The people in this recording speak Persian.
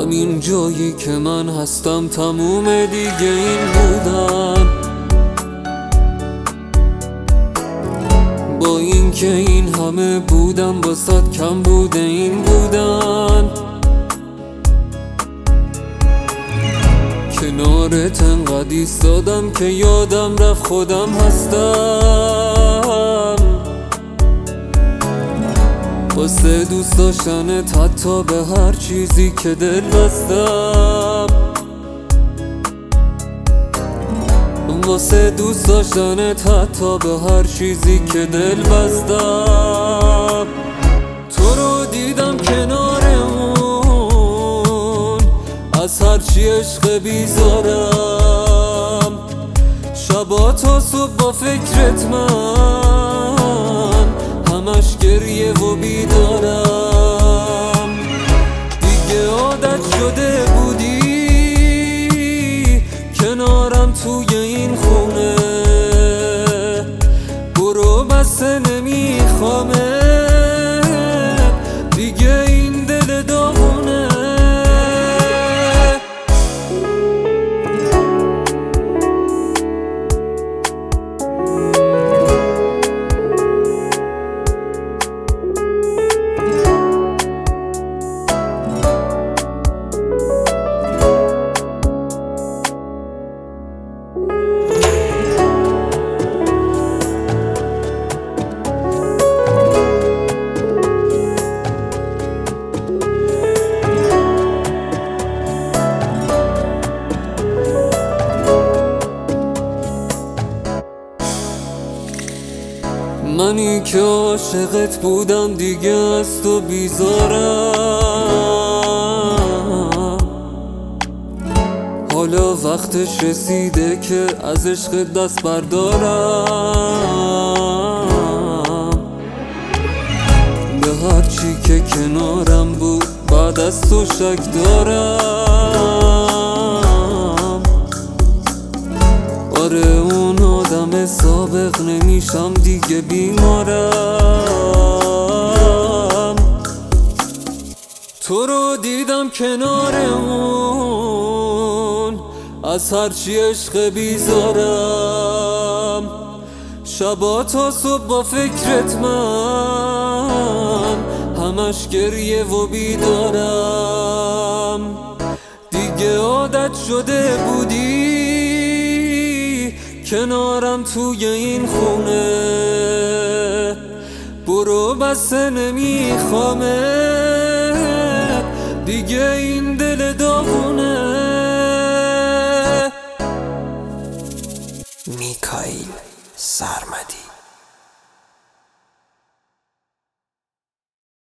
همین جایی که من هستم تموم دیگه این بودن. با این که این همه بودم واسات کم بوده این بودن. کنارت انقدر ایستادم که یادم رفت خودم هستم. واسه دوست داشتنت حتی به هر چیزی که دل بستم. واسه دوست داشتنت حتی به هر چیزی که دل بستم. تو رو دیدم کنارمون از هرچی عشق بیزارم. شبا تا صبح با فکرت من همش گریه و بیدارم. دیگه عادت شده بودی کنارم توی این خونه. برو بس نمیخوامه دیگه این دل داغونه. منی که عاشقت بودم دیگه از تو بیزارم. حالا وقتش رسیده که از عشق دست بردارم. به هرچی که کنارم بود بعد از تو شک دارم. آره اون آدم سابق نمیشم دیگه بیمارم. تو رو دیدم کنارمون از هرچی عشق بیزارم. شبا تا صبح با فکرت من همش گریه و بیدارم. دیگه عادت شده بودی کنارم توی این خونه. برو بس نمیخوامه دیگه این دل داغونه. میکائیل سرمدی.